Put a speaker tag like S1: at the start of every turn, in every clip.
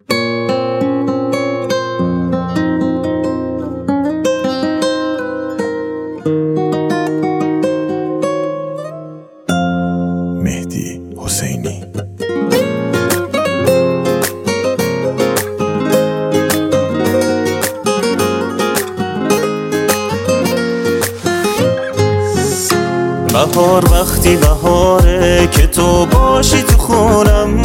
S1: مهدی حسینی. بهار وقتی بهاره که تو باشی تو خونم،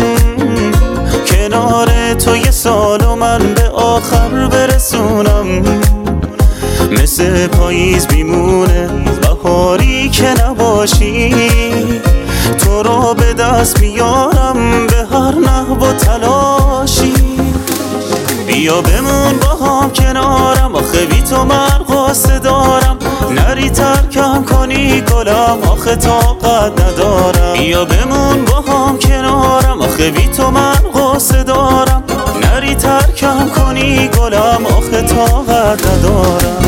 S1: کنار تو یه سالو من به آخر برسونم. مثل پاییز میمونه بهاری که نباشی، تو رو به دست میارم به هر نحو و تلاشی. بیا بمون با هم کنارم، آخه بی تو من قصه دارم. نری ترکم کنی گلم، آخه طاقت ندارم. بیا بمون با هم کنارم، آخه بی تو من قصه دارم. نری ترکم کنی گلم، آخه طاقت ندارم.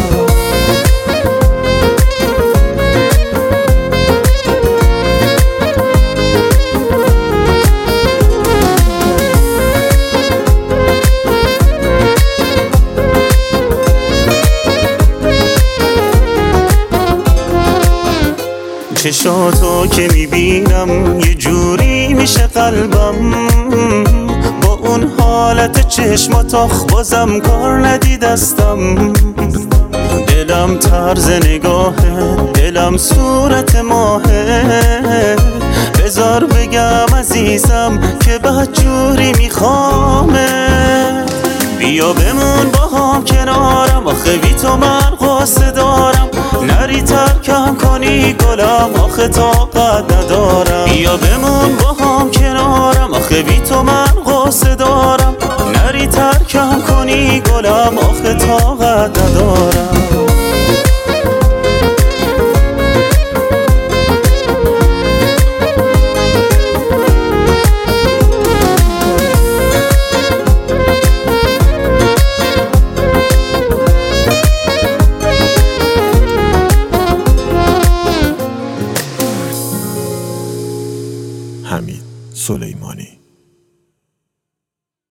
S1: چشاتو که میبینم یه جوری میشه قلبم، با اون حالت چشمات آخ بازم کار ندیدستم. دلم طرز نگاهه، دلم صورت ماهه. بذار بگم عزیزم که بدجوری میخوامه. بیا بمون با هم کنارم، آخه بی تو من قصه دارم. نری ترکم کنی گلم، آخه طاقت ندارم. بیا بمون با هم کنارم، آخه بی تو من قصه دارم. نری ترکم کنی گلم، آخه طاقت ندارم. حمید سلیمانی.